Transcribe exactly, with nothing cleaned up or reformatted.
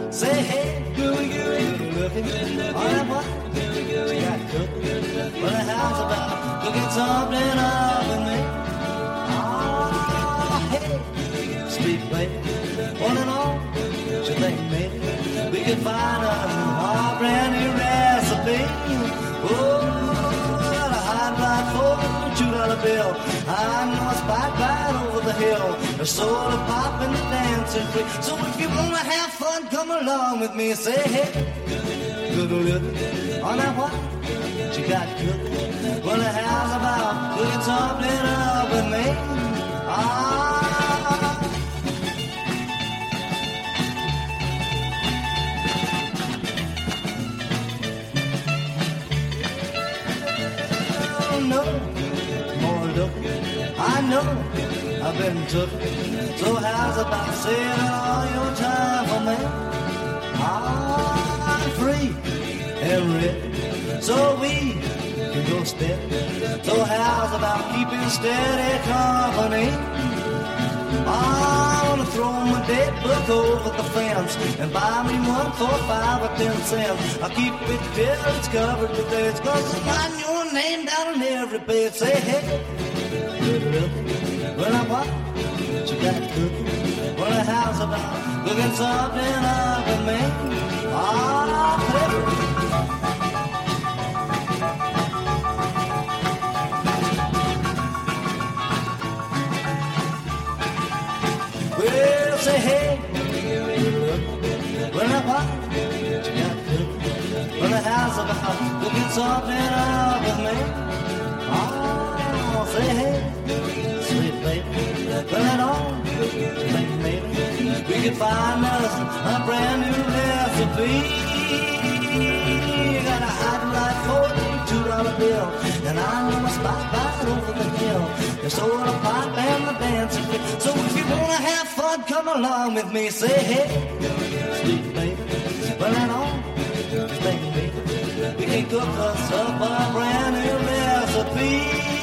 Say hey, gooey, gooey, looking on that what? She got cooked. Well, the house about cooking something up with me. Oh, hey, sweet baby, one and all. She think maybe we could find a oh, brand new recipe. Oh, well, a hot rod for a two dollar bill. I know a spot right over the hill. There's soda pop and the dancing free. So if you wanna have fun, come along with me. Say hey, good look on that what? She got good. Well, the house about cooking something up with me. Ah. No, more look, I know I've been took. So how's about saving all your time for me? I'm free and rich, so we can go step. So how's about keeping steady company? I wanna throw my dead book over the fence and buy me one for five or ten cents. I'll keep it till it's covered with dates, 'cause I'm writing your name down on every page. Say hey, good looking. Well, I'm what? She got cooking. Well, the house about cooking something up with me. Ah, baby. Well, say hey, well, I'm what? She got cooking. Well, the house about cooking something up with me. Oh, say hey, sweet baby, well, that all, think maybe we could find us a brand new recipe. You got a hot rod for a two dollar bill, and I know a spot right over the hill. There's soda pop and the dancing fit. So if you wanna have fun, come along with me. Say hey, sweet baby, well, that all, think maybe we can cook us up a brand new recipe.